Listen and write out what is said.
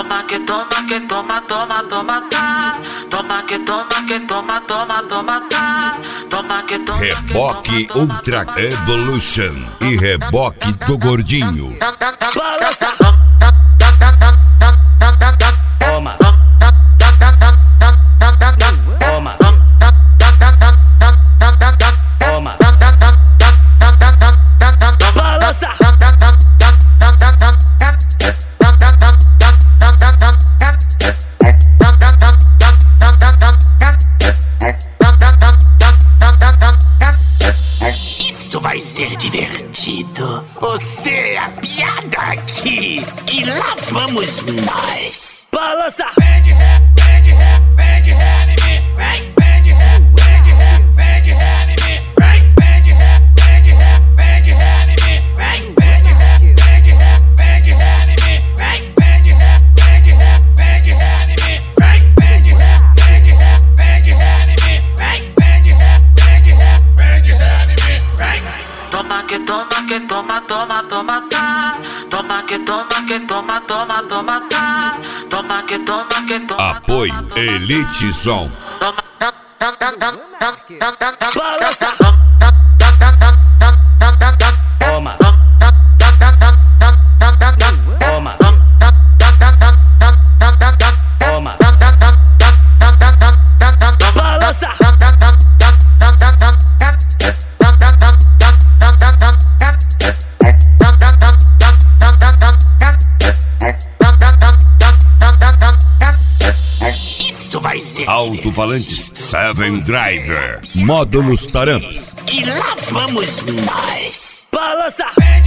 Toma que toma que toma, toma, toma, tá. Toma que toma que toma, toma, toma, tá. Toma que toma. Reboque Ultra Evolution e reboque do Gordinho. Balança. Toma. Toma. Toma. Balança. Isso vai ser divertido. Você é a piada aqui. E lá vamos nós. Balança. Vem de ré em mim. Vem de ré em mim. Vem de ré em mim. Vem de ré em mim. Vem de ré em mim. Vem de ré em mim. Vem de ré em mim. Toma que toma que toma, toma, toma, tá. Toma que toma que toma, toma, toma, tá. Toma que toma que toma. Apoio Elite Som. Balança. Toma. Toma. Toma. Balança. Isso vai ser Alto-falantes Seven Driver. Módulos Taramps. divertido. E lá vamos nós. Balança. Vem